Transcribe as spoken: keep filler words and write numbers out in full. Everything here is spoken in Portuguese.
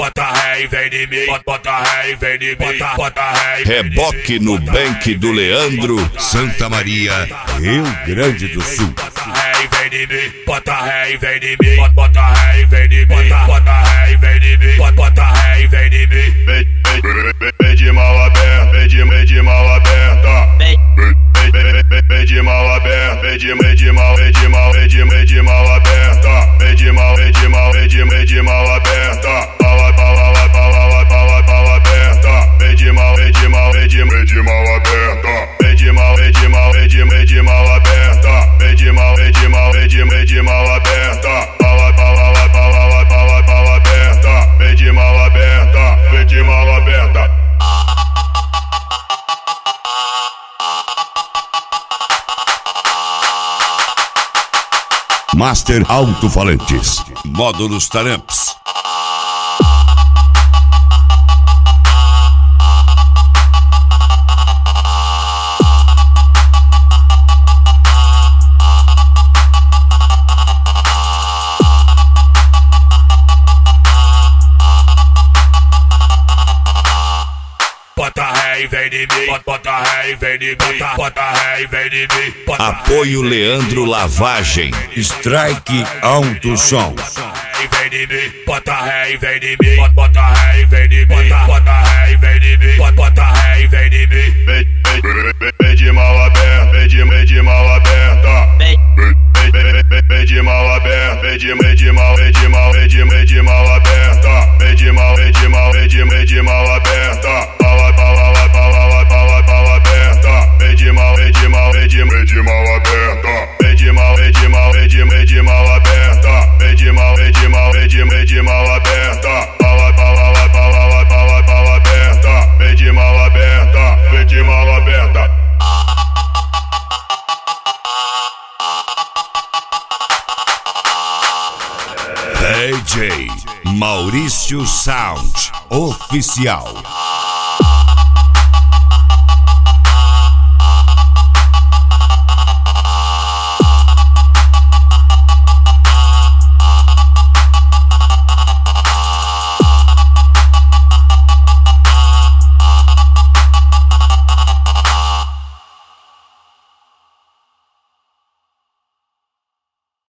bota ré e vem de mim, bota ré e vem de mim, bota ré. Reboque no Bank do Leandro, Santa Maria, Rio Grande do Sul. Bota ré e vem de mim, bota ré e vem de mim, bota ré e vem de mim, bota ré e vem de mim, bota ré e vem de mim. Vem de mal aberta, vem de vem de mal aberta. Vem de mal aberta, vem de vem de mal, vem de mal, vem de vem de mal aberta. Vem de mal, vem de mal, vem de vem de mal aberta. Pau pau pau pau pau pau aberta. Vem de mal, vem de mal, vem de vem de mal aberta. Vem de mal, vem de mal, vem de vem de mal aberta. Vem de mal, vem de mal, vem de vem de mal aberta. Pau pau pau pau pau pau aberta. Vem de mal aberta, vem de mal aberta. Master Alto-Falantes, Módulos Taramps. Bota ré e vem de mim, bota ré e vem de mim, bota ré e vem de mim. Apoio Leandro Lavagem, Strike Alto Som. Vem de mim, bota ré e vem de mim, bota ré e vem de mim, bota ré e vem de mim, bota ré e vem de mim. Vem de mal aberta, vem de vem de mal aberta. Vem de mal aberta, vem de vem de mal, vem de mal, vem de vem de mal aberta. Vem de mal, vem de mal, vem de vem de mal aberta. Pau pau pau pau pau aberta. Vem de mal, vem de mal, vem de vem de mal aberta. Vem de mal, vem de mal, vem de vem de mal aberta. Vem de mal, vem de mal, vem de vem de mal aberta. Pau pau pau pau pau aberta. Vem de mal aberta, vem de mal aberta. D J Maurício Sound Oficial.